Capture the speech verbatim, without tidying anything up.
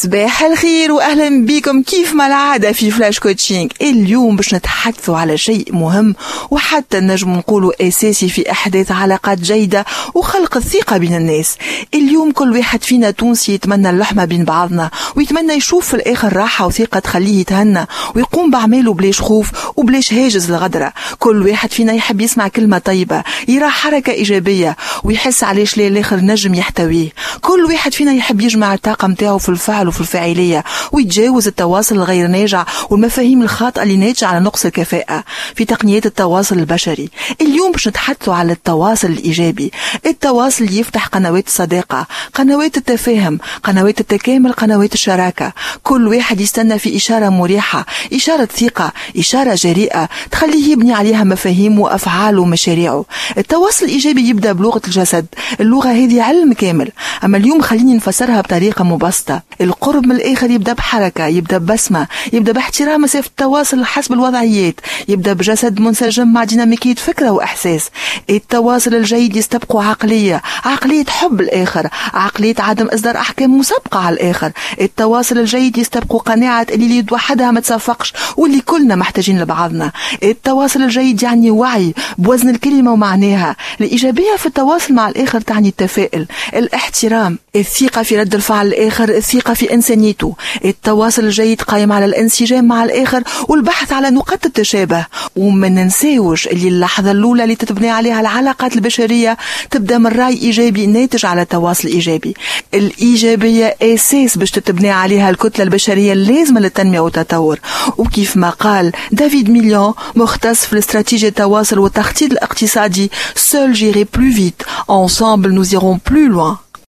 صباح الخير واهلا بكم كيف ما العاده في فلاش كوتشينغ. اليوم باش نتحدثوا على شيء مهم وحتى نجم نقولوا اساسي في احداث علاقات جيده وخلق الثقه بين الناس. اليوم كل واحد فينا تونسي يتمنى اللحمه بين بعضنا ويتمنى يشوف في الاخر راحه وثقه تخليه يتهنى ويقوم باعماله بلاش خوف وبلاش هاجس الغدره. كل واحد فينا يحب يسمع كلمه طيبه، يرى حركه ايجابيه ويحس علاش ليه الاخر نجم يحتويه. كل واحد فينا يحب يجمع الطاقه نتاعو في الفعل وفي الفاعليه ويتجاوز التواصل الغير ناجع والمفاهيم الخاطئه اللي ناتجه على نقص الكفاءه في تقنيات التواصل البشري. اليوم باش نتحدثوا على التواصل الايجابي، التواصل اللي يفتح قنوات الصداقه، قنوات التفاهم، قنوات التكامل، قنوات الشراكه. كل واحد يستنى في اشاره مريحه، اشاره ثقه، اشاره جريئه تخليه يبني عليها مفاهيم وافعال ومشاريعه. التواصل الايجابي يبدا بلغه الجسد، اللغه هذه علم كامل، اما اليوم خليني نفسرها بطريقه مبسطه. القرب من الاخر يبدا بحركه، يبدا ببسمه، يبدا باحترام مسافه التواصل حسب الوضعيات، يبدا بجسد منسجم مع ديناميكيه فكره واحساس. التواصل الجيد يستبق عقليه، عقليه حب الاخر، عقليه عدم اصدار احكام مسبقه على الاخر. التواصل الجيد يستبق قناعه اللي اليد وحدها ما تصفقش واللي كلنا محتاجين لبعضنا. التواصل الجيد يعني وعي بوزن الكلمه ومعناها. الايجابيه في التواصل مع الاخر تعني التفاؤل، الاحترام، الثقه في رد الفعل الاخر، الثقه في انسانيته. التواصل الجيد قائم على الانسجام مع الاخر والبحث على نقاط التشابه. وما ننساوش اللي اللحظه الاولى اللي تتبني عليها العلاقات البشريه تبدا من راي ايجابي ناتج على تواصل ايجابي. الايجابيه اساس باش تتبني عليها الكتله البشريه اللازمه للتنميه والتطور. وكيف ما قال دافيد ميليون مختص في الاستراتيجيه التواصل والتخطيط الاقتصادي: seul j'irai plus vite, ensemble nous irons plus loin.